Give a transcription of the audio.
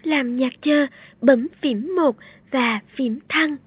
làm nhạc chờ, bấm phím 1 và phím thăng.